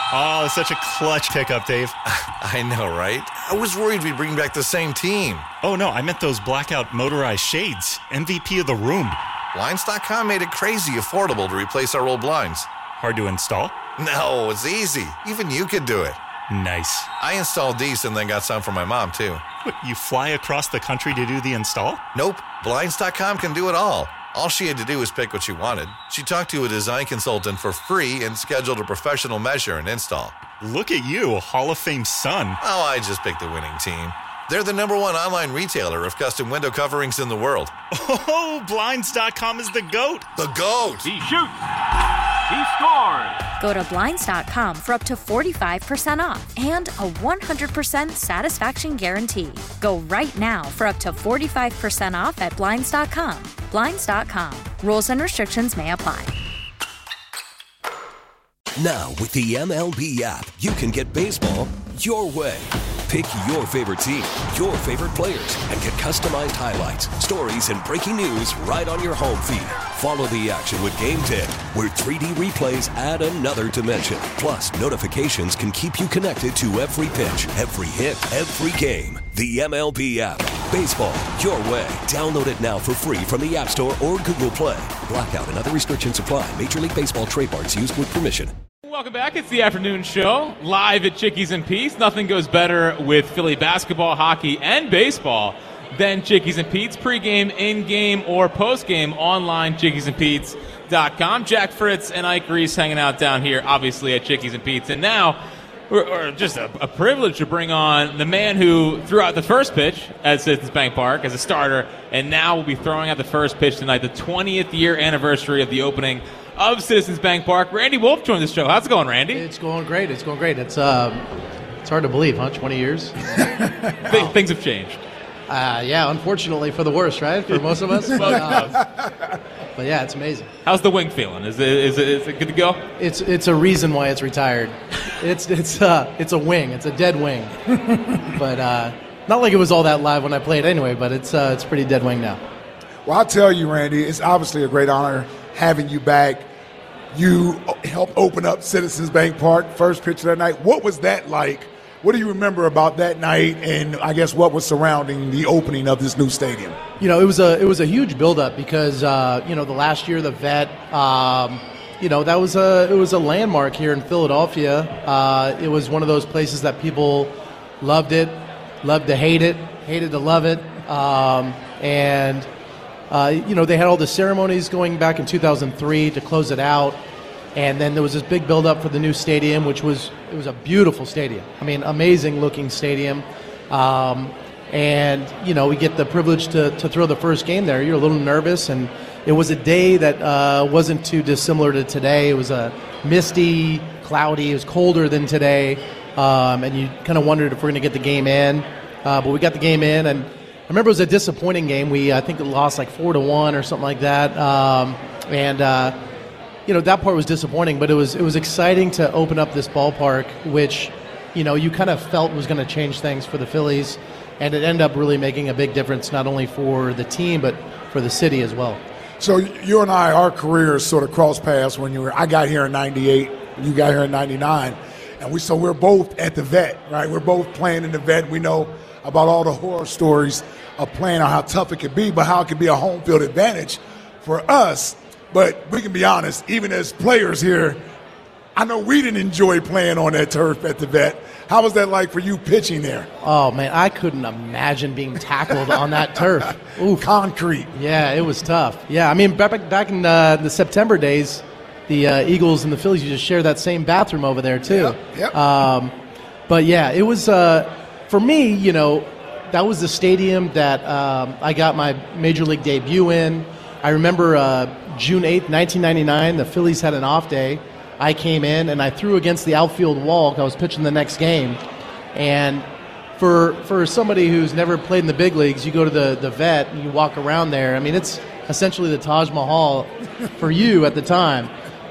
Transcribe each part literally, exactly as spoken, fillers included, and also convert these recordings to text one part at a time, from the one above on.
Oh, such a clutch pickup, Dave. I know, right? I was worried we'd bring back the same team. Oh, no, I meant those blackout motorized shades. M V P of the room. Blinds dot com made it crazy affordable to replace our old blinds. Hard to install? No, it's easy. Even you could do it. Nice. I installed these and then got some for my mom, too. What, you fly across the country to do the install? Nope. Blinds dot com can do it all. All she had to do was pick what she wanted. She talked to a design consultant for free and scheduled a professional measure and install. Look at you, a Hall of Fame son. Oh, I just picked the winning team. They're the number one online retailer of custom window coverings in the world. Oh, Blinds dot com is the GOAT. The GOAT! He shoots. He scores. Go to Blinds dot com for up to forty-five percent off and a one hundred percent satisfaction guarantee. Go right now for up to forty-five percent off at Blinds dot com. Blinds dot com. Rules and restrictions may apply. Now, with the M L B app, you can get baseball your way. Pick your favorite team, your favorite players, and get customized highlights, stories, and breaking news right on your home feed. Follow the action with Game Day, where three D replays add another dimension. Plus, notifications can keep you connected to every pitch, every hit, every game. The M L B app. Baseball your way. Download it now for free from the App Store or Google Play. Blackout and other restrictions apply. Major League Baseball trademarks used with permission. Welcome back. It's the afternoon show, live at Chickies and Pete's. Nothing goes better with Philly basketball, hockey, and baseball than Chickies and Pete's. Pre-game, in-game, or post-game online, chickies and pete's dot com. Jack Fritz and Ike Reese hanging out down here, obviously, at Chickies and Pete's. And now, we're, we're just a, a privilege to bring on the man who threw out the first pitch at Citizens Bank Park as a starter, and now will be throwing out the first pitch tonight, the twentieth year anniversary of the opening of Citizens Bank Park. Randy Wolf joined the show. How's it going, Randy? It's going great. It's going great. It's um, it's hard to believe, huh? twenty years. Th- things have changed. Uh, yeah, unfortunately for the worst, right? For most of us. But, uh, but yeah, it's amazing. How's the wing feeling? Is it, is it, is it good to go? It's it's a reason why it's retired. It's it's uh it's a wing. It's a dead wing. But uh, not like it was all that live when I played anyway. But it's uh, it's pretty dead wing now. Well, I'll tell you, Randy, it's obviously a great honor having you back. You helped open up Citizens Bank Park, first pitch of that night. What was that like? What do you remember about that night, and I guess what was surrounding the opening of this new stadium? You know, it was a it was a huge buildup because uh, you know the last year the Vet, um, you know that was a it was a landmark here in Philadelphia. Uh, it was one of those places that people loved it, loved to hate it, hated to love it, um, and. Uh, you know, they had all the ceremonies going back in two thousand three to close it out, and then there was this big build-up for the new stadium, which was it was a beautiful stadium. I mean, amazing-looking stadium. Um, and, you know, we get the privilege to, to throw the first game there. You're a little nervous, and it was a day that uh, wasn't too dissimilar to today. It was a misty, cloudy. It was colder than today, um, and you kind of wondered if we're going to get the game in. Uh, but we got the game in, and I remember it was a disappointing game. We, I think, it lost like four to one or something like that, um, and uh, you know that part was disappointing. But it was it was exciting to open up this ballpark, which you know you kind of felt was going to change things for the Phillies, and it ended up really making a big difference not only for the team but for the city as well. So you and I, our careers sort of crossed paths when you were. I got here in ninety-eight, you got here in ninety-nine, and we so we're both at the Vet, right? We're both playing in the Vet. We know about all the horror stories of playing, or how tough it could be, but how it could be a home field advantage for us. But we can be honest, even as players here, I know we didn't enjoy playing on that turf at the Vet. How was that like for you pitching there? Oh, man, I couldn't imagine being tackled on that turf. Ooh, concrete. Yeah, it was tough. Yeah, I mean, back, back in uh, the September days, the uh, Eagles and the Phillies used to share that same bathroom over there, too. Yep, yep. Um, but, yeah, it was, uh, for me, you know, that was the stadium that um, I got my Major League debut in. I remember uh, June eighth, nineteen ninety-nine, the Phillies had an off day. I came in, and I threw against the outfield wall because I was pitching the next game. And for for somebody who's never played in the big leagues, you go to the, the Vet and you walk around there. I mean, it's essentially the Taj Mahal for you at the time.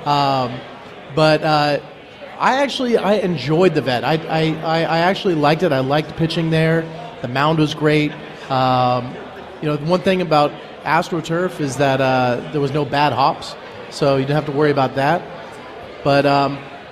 Um, but uh, I actually I enjoyed the Vet. I, I, I actually liked it. I liked pitching there. The mound was great. Um, you know, one thing about AstroTurf is that uh, there was no bad hops, so you didn't have to worry about that. But um,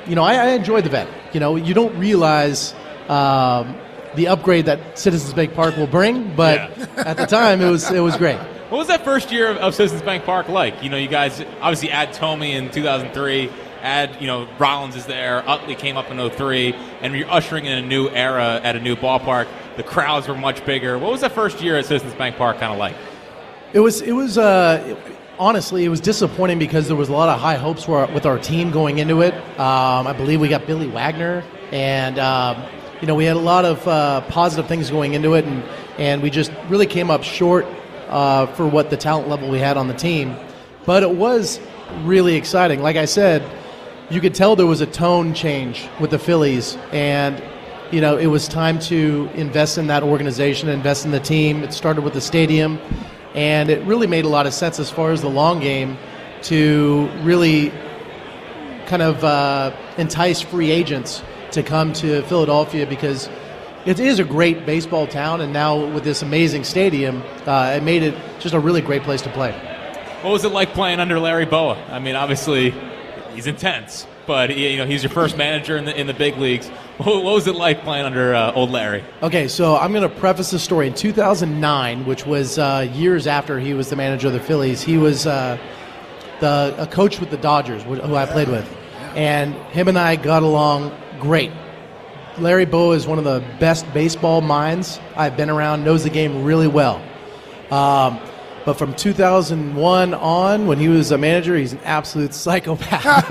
you know, I, I enjoyed the vet. You know, you don't realize um, the upgrade that Citizens Bank Park will bring, but Yeah. at the time it was it was great. What was that first year of, of Citizens Bank Park like? You know, you guys obviously add Tomey in two thousand three, add, you know, Rollins is there, Utley came up in oh three, and you're ushering in a new era at a new ballpark. The crowds were much bigger. What was that first year at Citizens Bank Park kind of like? It was it was uh, honestly it was disappointing because there was a lot of high hopes for our, with our team going into it. Um, I believe we got Billy Wagner, and um, you know, we had a lot of uh, positive things going into it, and and we just really came up short. Uh, for what the talent level we had on the team. But it was really exciting. Like I said, you could tell there was a tone change with the Phillies, and you know, it was time to invest in that organization, invest in the team. It started with the stadium, and it really made a lot of sense as far as the long game to really kind of uh, entice free agents to come to Philadelphia, because it is a great baseball town, and now with this amazing stadium, uh, it made it just a really great place to play. What was it like playing under Larry Bowa? I mean, obviously, he's intense, but he, you know, he's your first manager in the in the big leagues. What was it like playing under uh, old Larry? Okay, so I'm going to preface the story. In two thousand nine, which was uh, years after he was the manager of the Phillies, he was uh, the a coach with the Dodgers, who I played with, and him and I got along great. Larry Bowa is one of the best baseball minds I've been around, knows the game really well. Um, but from two thousand one on, when he was a manager, he's an absolute psychopath.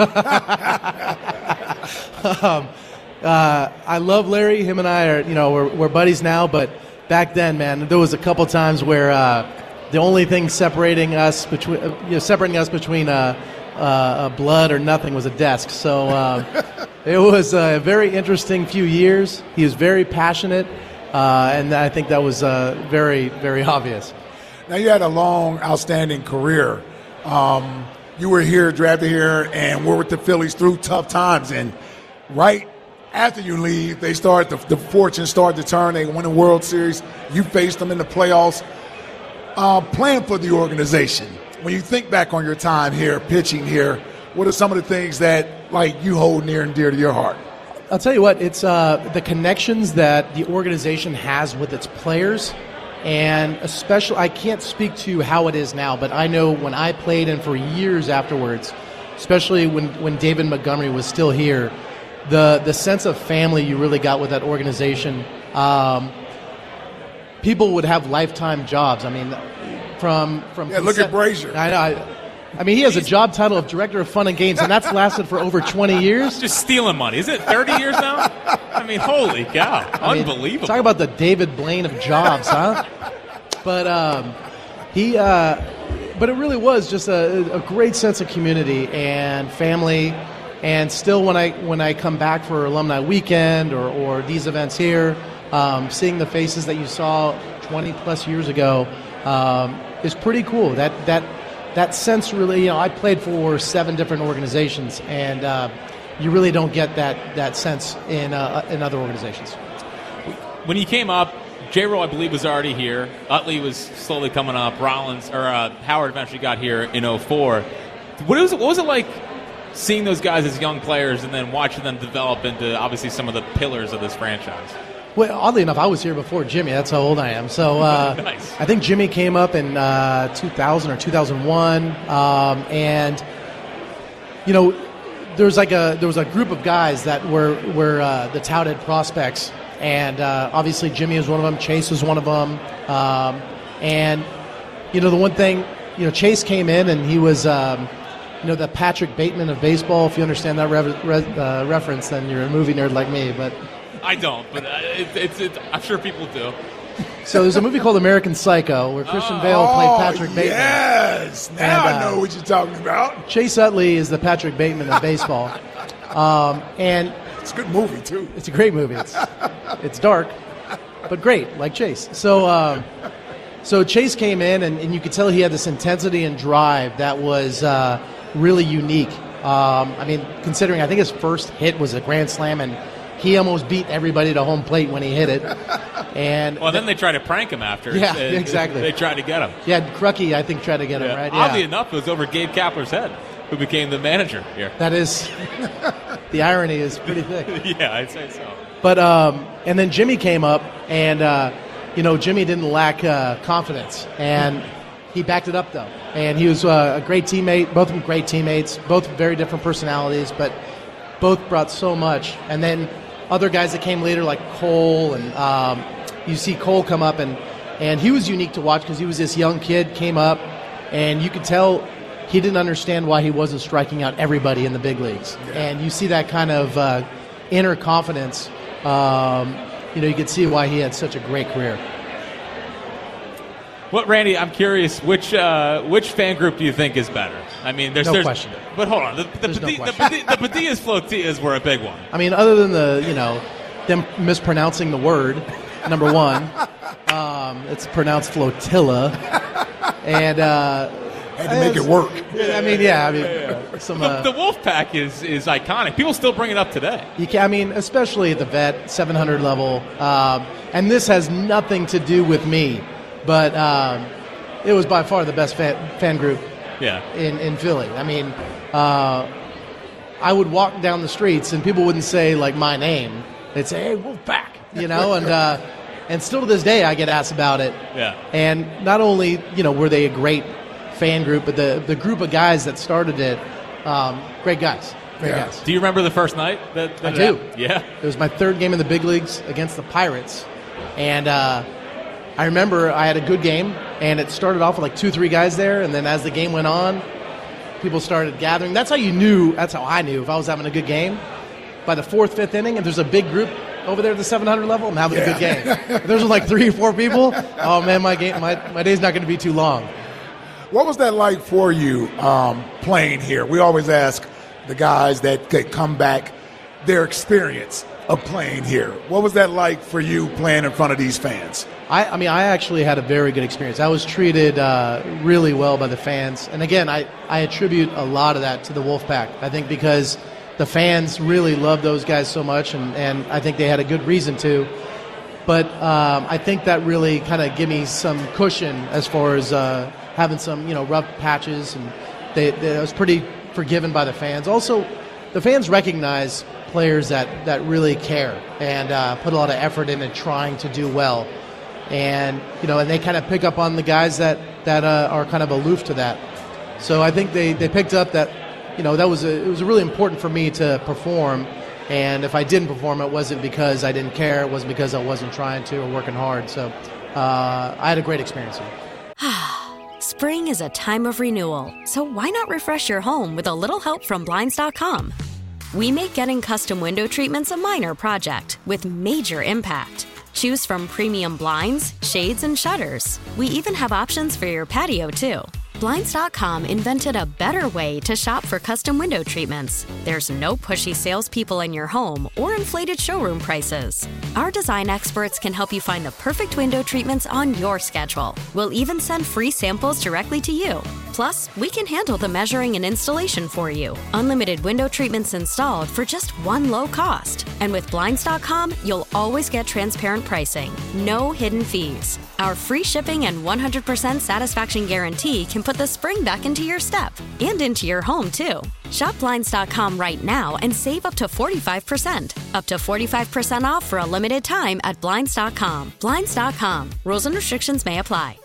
um, uh, I love Larry. Him and I are, you know, we're, we're buddies now. But back then, man, there was a couple times where uh, the only thing separating us between, uh, you know, separating us between uh, uh, blood or nothing was a desk. So. Uh, It was a very interesting few years. He was very passionate, uh, and I think that was uh, very, very obvious. Now, you had a long, outstanding career. Um, you were here, drafted here, and were with the Phillies through tough times. And right after you leave, they start the, the fortune started to turn. They win a World Series. You faced them in the playoffs. Uh, playing for the organization. When you think back on your time here, pitching here, what are some of the things that, like, you hold near and dear to your heart? I'll tell you what, it's uh, the connections that the organization has with its players, and especially, I can't speak to how it is now, but I know when I played and for years afterwards, especially when, when David Montgomery was still here, the, the sense of family you really got with that organization. Um, people would have lifetime jobs. I mean, from... from yeah, look at Brazier. I know. I, I mean, he has a job title of Director of Fun and Games, and that's lasted for over twenty years. Just stealing money. Is it thirty years now? I mean, holy cow. I mean, unbelievable. Talk about the David Blaine of jobs, huh? But um, he, uh, but it really was just a, a great sense of community and family. And still, when I when I come back for Alumni Weekend or, or these events here, um, seeing the faces that you saw twenty plus years ago um, is pretty cool. That that. That sense really, you know, I played for seven different organizations, and uh, you really don't get that, that sense in uh, in other organizations. When you came up, J-Roll, I believe, was already here. Utley was slowly coming up. Rollins or uh, Howard eventually got here in oh four. What was it, what was it like seeing those guys as young players and then watching them develop into obviously some of the pillars of this franchise? Well, oddly enough, I was here before Jimmy. That's how old I am. So uh, nice. I think Jimmy came up in uh, two thousand or two thousand one, um, and you know, there was like a there was a group of guys that were were uh, the touted prospects, and uh, obviously Jimmy was one of them. Chase was one of them, um, and you know, the one thing, you know, Chase came in and he was. Um, You know, the Patrick Bateman of baseball. If you understand that re- re- uh, reference, then you're a movie nerd like me. But I don't, but it, it's, it's, I'm sure people do. So there's a movie called American Psycho where Christian Oh. Bale played Oh, Patrick Bateman. yes. Now And, I uh, know what you're talking about. Chase Utley is the Patrick Bateman of baseball. Um, and It's a good movie, too. it's a great movie. It's, it's dark, but great, like Chase. So um, so Chase came in, and, and you could tell he had this intensity and drive that was uh, really unique. Um, I mean, considering I think his first hit was a grand slam, and he almost beat everybody to home plate when he hit it. And Well, then they tried to prank him after. Yeah, They- exactly. They tried to get him. yeah, Crucky, I think, tried to get him, Yeah. right? Oddly Yeah. enough, it was over Gabe Kapler's head, who became the manager here. That is The irony is pretty thick. Yeah, I'd say so. But um, and then Jimmy came up, and uh, you know Jimmy didn't lack uh, confidence, and he backed it up though. And he was uh, a great teammate. Both of them great teammates. Both very different personalities, but both brought so much. And then other guys that came later, like Cole, and um, you see Cole come up, and and he was unique to watch because he was this young kid, came up, and you could tell he didn't understand why he wasn't striking out everybody in the big leagues. Yeah. And you see that kind of uh, inner confidence. Um, you know, you could see why he had such a great career. What, Randy? I'm curious. Which uh, which fan group do you think is better? I mean, there's no there's, question. But hold on, the the, no Pati- the, question. Pati- the Padillas Flotillas were a big one. I mean, other than the you know them mispronouncing the word, number one, um, it's pronounced flotilla, and uh, had to make it work. I mean, yeah, I mean, yeah, yeah. some uh, the, the Wolfpack is is iconic. People still bring it up today. You can, I mean, especially at the vet seven hundred level, um, and this has nothing to do with me. But um, it was by far the best fan, fan group yeah. in, in Philly. I mean, uh, I would walk down the streets and people wouldn't say, like, my name. They'd say, hey, Wolfpack, you know, and uh, and still to this day I get asked about it. Yeah. And not only, you know, were they a great fan group, but the, the group of guys that started it, um, great guys. Great yeah. guys. Do you remember the first night? That, that I do. Happened? Yeah. It was my third game in the big leagues against the Pirates. And uh, I remember I had a good game, and it started off with like two, three guys there, and then as the game went on, people started gathering. That's how you knew, that's how I knew if I was having a good game. By the fourth, fifth inning, and there's a big group over there at the seven hundred level, I'm having yeah. a good game. If there's like three or four people, oh man, my game, my, my day's not going to be too long. What was that like for you um, playing here? We always ask the guys that could come back their experience of playing here. What was that like for you playing in front of these fans? I, I mean, I actually had a very good experience. I was treated uh, really well by the fans. And again, I, I attribute a lot of that to the Wolfpack. I think because the fans really love those guys so much, and, and I think they had a good reason to. But um, I think that really kind of gave me some cushion as far as uh, having some, you know, rough patches, and they, they, I was pretty forgiven by the fans. Also, the fans recognize players that, that really care and uh, put a lot of effort into trying to do well. And, you know, and they kind of pick up on the guys that, that uh, are kind of aloof to that. So I think they, they picked up that, you know, that was a, it was really important for me to perform. And if I didn't perform, it wasn't because I didn't care. It wasn't because I wasn't trying to or working hard. So uh, I had a great experience here. Spring is a time of renewal, so why not refresh your home with a little help from Blinds dot com? We make getting custom window treatments a minor project with major impact. Choose from premium blinds, shades, and shutters. We even have options for your patio, too. Blinds dot com invented a better way to shop for custom window treatments. There's no pushy salespeople in your home or inflated showroom prices. Our design experts can help you find the perfect window treatments on your schedule. We'll even send free samples directly to you. Plus, we can handle the measuring and installation for you. Unlimited window treatments installed for just one low cost. And with Blinds dot com, you'll always get transparent pricing. No hidden fees. Our free shipping and one hundred percent satisfaction guarantee can put the spring back into your step and into your home, too. Shop Blinds dot com right now and save up to forty-five percent. Up to forty-five percent off for a limited time at Blinds dot com. Blinds dot com. Rules and restrictions may apply.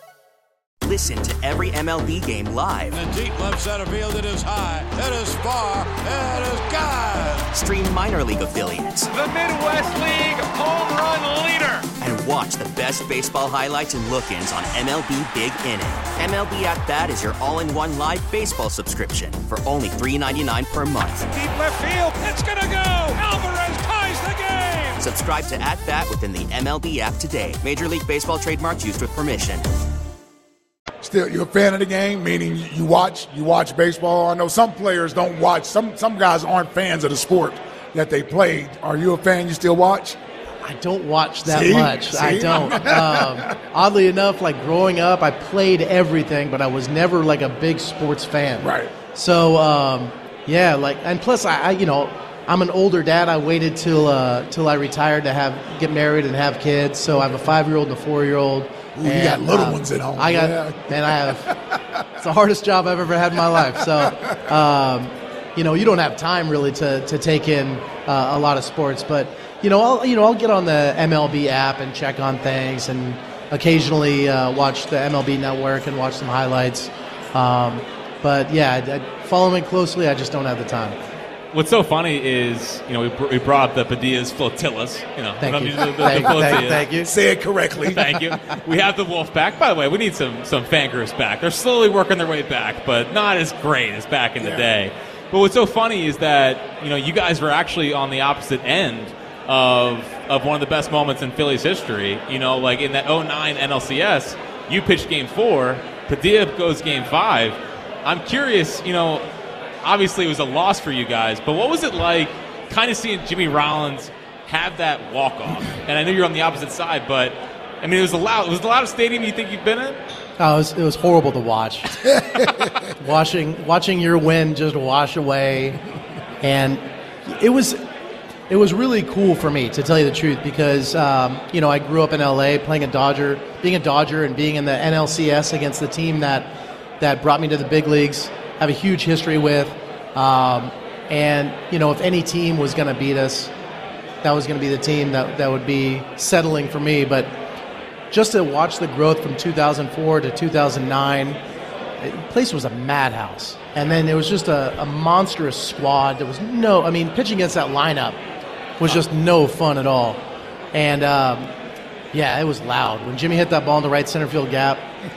Listen to every M L B game live. In the deep left center field, it is high, it is far, it is gone. Stream minor league affiliates. The Midwest League home run leader. And watch the best baseball highlights and look-ins on M L B Big Inning. M L B At Bat is your all-in-one live baseball subscription for only three ninety-nine per month. Deep left field, it's gonna go. Alvarez ties the game. Subscribe to At Bat within the M L B app today. Major League Baseball trademarks used with permission. Still, you're a fan of the game, meaning you watch you watch baseball. I know some players don't watch. Some some guys aren't fans of the sport that they played. Are you a fan? You still watch? I don't watch that See? much. See? I don't. Um, oddly enough, like growing up, I played everything, but I was never like a big sports fan. Right. So, um, yeah, like, and plus, I, I, you know, I'm an older dad. I waited till uh, till I retired to have get married and have kids. So I have a five-year-old and a four-year-old. Ooh, you got little uh, ones at home. I got, yeah. man, I have. It's the hardest job I've ever had in my life. So, um, you know, you don't have time really to, to take in uh, a lot of sports. But, you know, I'll, you know, I'll get on the M L B app and check on things and occasionally uh, watch the M L B Network and watch some highlights. Um, but, yeah, I, I, following closely, I just don't have the time. What's so funny is, you know, we, br- we brought up the Padilla's flotillas. You know, thank you. The, the, thank, the thank, thank you. Say it correctly. Thank you. We have the Wolf back. By the way, we need some some Fangirls back. They're slowly working their way back, but not as great as back in yeah. the day. But what's so funny is that, you know, you guys were actually on the opposite end of of one of the best moments in Phillies history. You know, like in that oh nine N L C S, you pitched game four, Padilla goes game five. I'm curious, you know, obviously it was a loss for you guys, but what was it like kind of seeing Jimmy Rollins have that walk-off? And I know you're on the opposite side, but, I mean, it was a loud, it was the loudest stadium you think you've been in? Oh, it was, it was horrible to watch. watching watching your win just wash away. And it was it was really cool for me, to tell you the truth, because, um, you know, I grew up in L A playing a Dodger, being a Dodger and being in the N L C S against the team that, that brought me to the big leagues. Have a huge history with, um, and you know, if any team was going to beat us, that was going to be the team that that would be settling for me. But just to watch the growth from two thousand four to two thousand nine, the place was a madhouse, and then it was just a, a monstrous squad. There was no, I mean, pitching against that lineup was just no fun at all, and um, yeah, it was loud when Jimmy hit that ball in the right center field gap.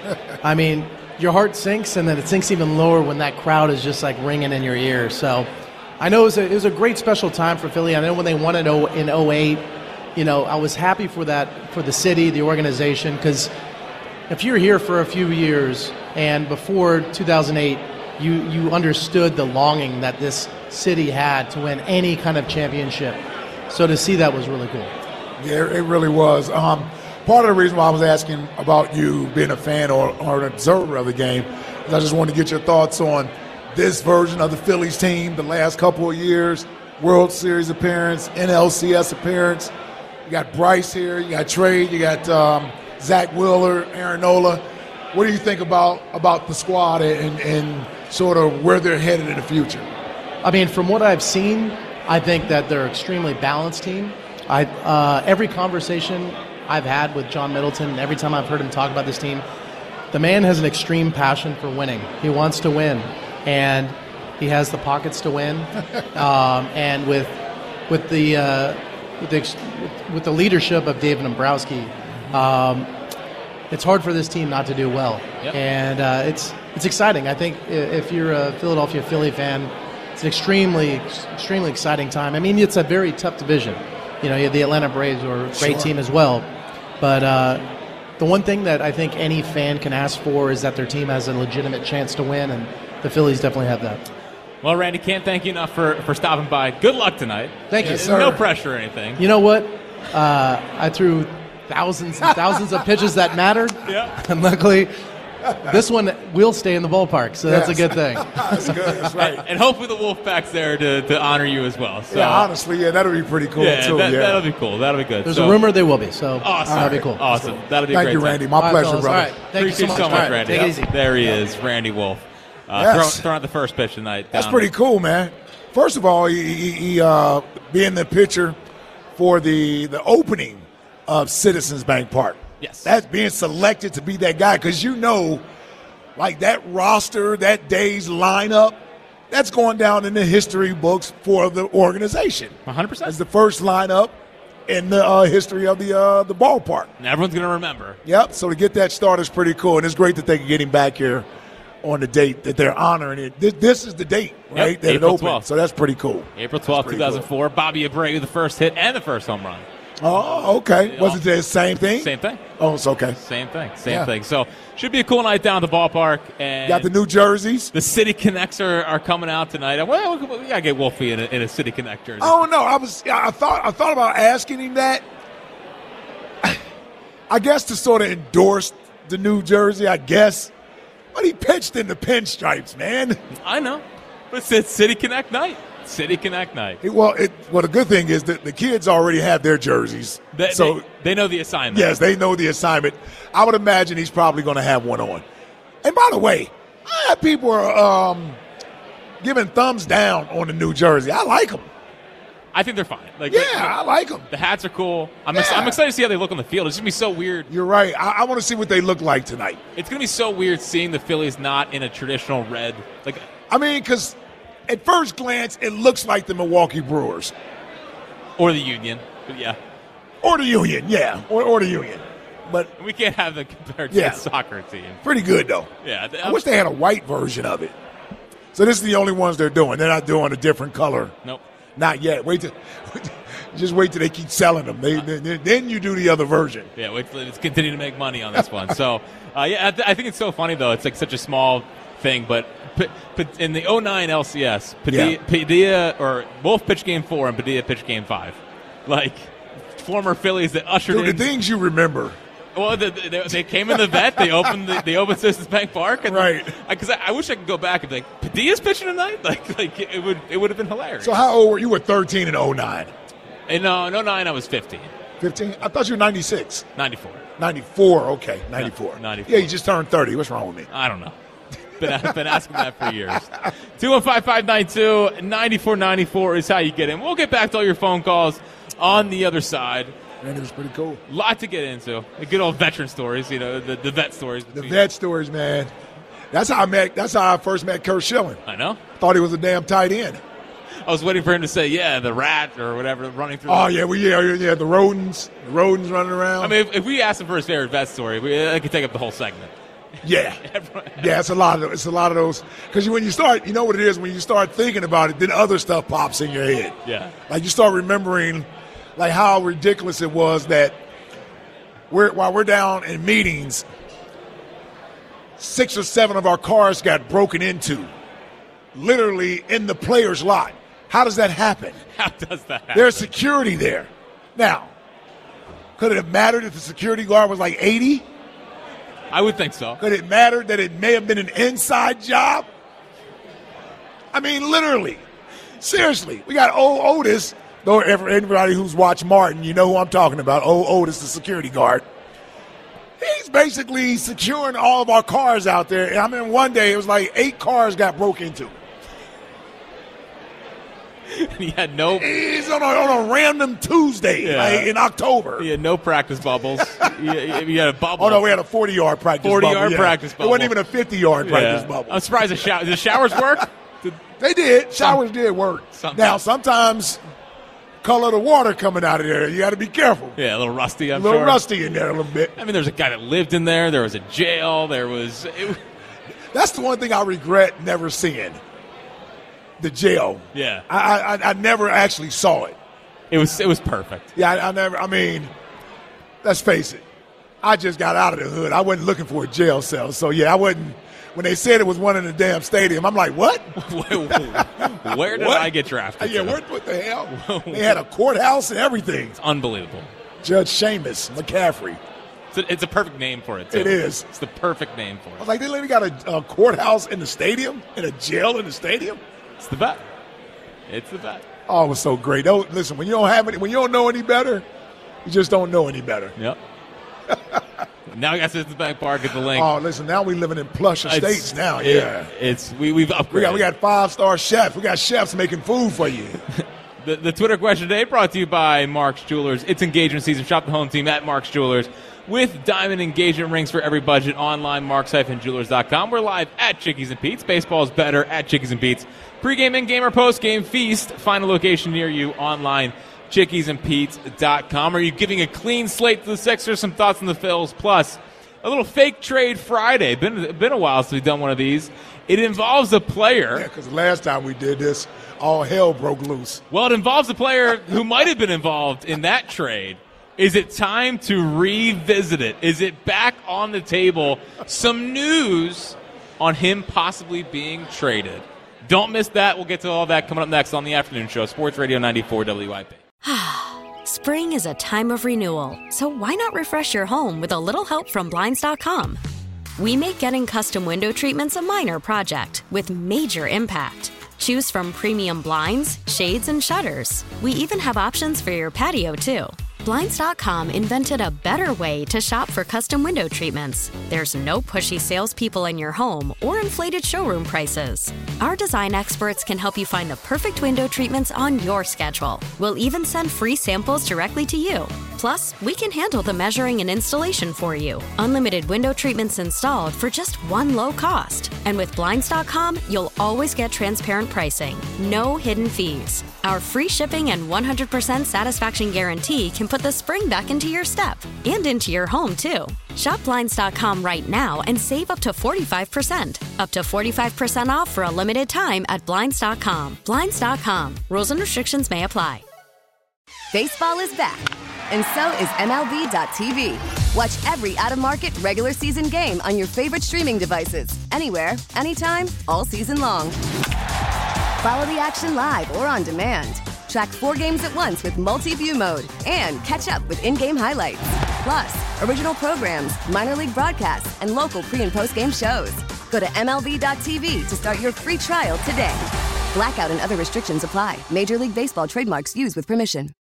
I mean. Your heart sinks, and then it sinks even lower when that crowd is just like ringing in your ear. So I know it was a, it was a great special time for Philly. I know when they won it in oh eight, you know, I was happy for that, for the city, the organization, because if you're here for a few years and before two thousand eight, you, you understood the longing that this city had to win any kind of championship. So to see that was really cool. Yeah, it really was. Um, Part of the reason why I was asking about you being a fan or, or an observer of the game is I just wanted to get your thoughts on this version of the Phillies team, the last couple of years, World Series appearance, N L C S appearance. You got Bryce here, you got Trey, you got um, Zach Wheeler, Aaron Nola. What do you think about, about the squad and, and sort of where they're headed in the future? I mean, from what I've seen, I think that they're an extremely balanced team. I uh, every conversation I've had with John Middleton, every time I've heard him talk about this team, the man has an extreme passion for winning. He wants to win, and he has the pockets to win. um, and with with the uh, with the with the leadership of David Dombrowski, um, it's hard for this team not to do well. Yep. And uh, it's it's exciting. I think if you're a Philadelphia Philly fan, it's an extremely extremely exciting time. I mean, it's a very tough division. You know, you have the Atlanta Braves, who are a great sure. team as well. But uh, the one thing that I think any fan can ask for is that their team has a legitimate chance to win, and the Phillies definitely have that. Well, Randy, can't thank you enough for, for stopping by. Good luck tonight. Thank yes, you. No pressure or anything. You know what? Uh, I threw thousands and thousands of pitches that mattered. Yeah. And luckily, this one will stay in the ballpark, so yes. that's a good thing. That's good. That's right. And, and hopefully the Wolfpack's there to, to honor you as well. So. Yeah, honestly, yeah, that'll be pretty cool, yeah, too. That, yeah, that'll be cool. That'll be good. There's so, a rumor they will be, so awesome. that'll be cool. Awesome. That'll be Thank a great you, time. Randy. My All pleasure, right, brother. All right. Thank Appreciate you so much, much right. Randy. Take it easy. There he is, Randy Wolf. Uh, yes. throwing, throwing out the first pitch tonight. That's pretty cool, man. First of all, he, he, he uh, being the pitcher for the, the opening of Citizens Bank Park. Yes. That's being selected to be that guy because you know, like that roster, that day's lineup, that's going down in the history books for the organization. one hundred percent. It's the first lineup in the uh, history of the uh, the ballpark. And everyone's going to remember. Yep, so to get that start is pretty cool, and it's great that they can get him back here on the date that they're honoring it. This, this is the date, right, yep, that April it opened, twelfth. So that's pretty cool. April twelfth, two thousand four, cool. Bobby Abreu, the first hit and the first home run. Oh, okay. Was it the same thing? Same thing. Oh, it's okay. Same thing. Same Yeah. thing. So should be a cool night down at the ballpark. And got the new jerseys. The City Connects are, are coming out tonight. Well, we gotta get Wolfie in a, in a City Connect jersey. Oh no, I was. I thought. I thought about asking him that. I guess to sort of endorse the new jersey. I guess, but he pitched in the pinstripes, man. I know, but it's City Connect night. City Connect night. It, well, it, well, the good thing is that the kids already have their jerseys, They, so they, they know the assignment. yes, they know the assignment. I would imagine he's probably going to have one on. And by the way, I had people are um, giving thumbs down on the new jersey. I like them. I think they're fine. Like, yeah, like, I like them. The hats are cool. I'm, yeah. ex- I'm excited to see how they look on the field. It's going to be so weird. You're right. I, I want to see what they look like tonight. It's going to be so weird seeing the Phillies not in a traditional red. Like, I mean, because at first glance, it looks like the Milwaukee Brewers. Or the Union. But yeah. Or the Union, yeah. Or, or the Union. But we can't have them compared to yeah. the soccer team. Pretty good, though. Yeah. I wish they had a white version of it. So this is the only ones they're doing. They're not doing a different color. Nope. Not yet. Wait till, just wait till they keep selling them. They, they, then you do the other version. Yeah, wait till it's continue to make money on this one. So, uh, yeah, I, th- I think it's so funny, though. It's like such a small thing. But P- P- in the oh nine L C S, Padilla, Yeah. Padilla, or Wolf pitched game four and Padilla pitched game five. Like, former Phillies that ushered Dude, in. the things you remember. Well, the, the, they came in the vet. They opened the, they opened Citizens Bank Park, and right? Because I, I wish I could go back and be like, Padilla's pitching tonight. Like, like it would it would have been hilarious. So how old were you? You were thirteen in oh nine. In uh, in oh nine, I was fifteen. fifteen? I thought you were ninety-six. ninety-four. ninety-four. Okay, ninety-four. No, ninety-four. Yeah, you just turned thirty. What's wrong with me? I don't know. Been, been asking that for years. two one five, five nine two, nine four nine four is how you get in. We'll get back to all your phone calls on the other side. Man, it was pretty cool. Lot to get into. The good old veteran stories, you know, the, the vet stories. The vet stories, man. That's how I met. That's how I first met Kurt Schilling. I know. Thought he was a damn tight end. I was waiting for him to say, yeah, the rat or whatever running through. Oh, the- yeah, well, yeah, yeah, the rodents, the rodents running around. I mean, if, if we asked him for his favorite vet story, we, I could take up the whole segment. Yeah, yeah, it's a lot of it's a lot of those because when you start, you know what it is when you start thinking about it, then other stuff pops in your head. Yeah, like you start remembering, like how ridiculous it was that we're while we're down in meetings, six or seven of our cars got broken into, literally in the players' lot. How does that happen? How does that happen? There's security there. Now, could it have mattered if the security guard was like eighty? I would think so. Could it matter that it may have been an inside job? I mean, literally. Seriously. We got old Otis, though everybody who's watched Martin, you know who I'm talking about. Old Otis, the security guard. He's basically securing all of our cars out there. And I mean, one day it was like eight cars got broke into. He had no. He's on a, on a random Tuesday Yeah. like in October. He had no practice bubbles. he, he had a bubble. Oh, no, we had a forty-yard practice forty-yard bubble. yeah. practice bubble. It wasn't even a fifty-yard practice Yeah. bubble. I'm surprised the, shower, the showers work. Did, They did. Showers did work. Sometimes. Now, sometimes color of the water coming out of there, you got to be careful. yeah, a little rusty, I'm a little sure. rusty in there a little bit. I mean, there's a guy that lived in there. There was a jail. There was. It, That's the one thing I regret never seeing. The jail. yeah, I, I I never actually saw it. it was it was perfect. Yeah, I, I never. I mean, let's face it. I just got out of the hood. I wasn't looking for a jail cell. So yeah, I wasn't. When they said it was one in the damn stadium, I'm like, what? Where did What? I get drafted? Yeah, to? what, what the hell? They had a courthouse and everything. It's unbelievable. Judge Seamus McCaffrey. It's a, it's a perfect name for it, too. It is. It's the perfect name for I it. was like, they literally got a, a courthouse in the stadium and a jail in the stadium. It's the bet. It's the bet. Oh, it was so great. Oh, listen, when you don't have any, when you don't know any better, you just don't know any better. Yep. Now we got Citizens Bank Park at the link. Oh, listen, now we living in plush It's- estates now. it- Yeah, It's we we've upgraded. we got we got five star chefs. We got chefs making food for you. The, the Twitter question today brought to you by Mark's Jewelers. It's engagement season. Shop the home team at Mark's Jewelers with diamond engagement rings for every budget. Online, marks jewelers dot com. We're live at Chickies and Pete's. Baseball is better at Chickies and Pete's. Pre-game, in-game, or post-game feast. Find a location near you online, chickies and pete's dot com. Are you giving a clean slate to the Sixers? Some thoughts on the Phils. Plus, a little fake trade Friday. Been, been a while since we've done one of these. It involves a player. Yeah, because last time we did this, all hell broke loose. Well, it involves a player who might have been involved in that trade. Is it time to revisit it? Is it back on the table? Some news on him possibly being traded. Don't miss that. We'll get to all that coming up next on the afternoon show. Sports Radio ninety-four W I P. Spring is a time of renewal, so why not refresh your home with a little help from Blinds dot com? We make getting custom window treatments a minor project with major impact. Choose from premium blinds, shades, and shutters. We even have options for your patio, too. Blinds dot com invented a better way to shop for custom window treatments. There's no pushy salespeople in your home or inflated showroom prices. Our design experts can help you find the perfect window treatments on your schedule. We'll even send free samples directly to you. Plus, we can handle the measuring and installation for you. Unlimited window treatments installed for just one low cost. And with Blinds dot com, you'll always get transparent pricing. No hidden fees. Our free shipping and one hundred percent satisfaction guarantee can put the spring back into your step and into your home, too. Shop Blinds dot com right now and save up to forty-five percent. Up to forty-five percent off for a limited time at Blinds dot com. Blinds dot com. Rules and restrictions may apply. Baseball is back, and so is M L B dot T V. Watch every out-of-market regular season game on your favorite streaming devices, anywhere, anytime, all season long. Follow the action live or on demand. Track four games at once with multi-view mode and catch up with in-game highlights. Plus, original programs, minor league broadcasts, and local pre- and post-game shows. Go to M L B dot T V to start your free trial today. Blackout and other restrictions apply. Major League Baseball trademarks used with permission.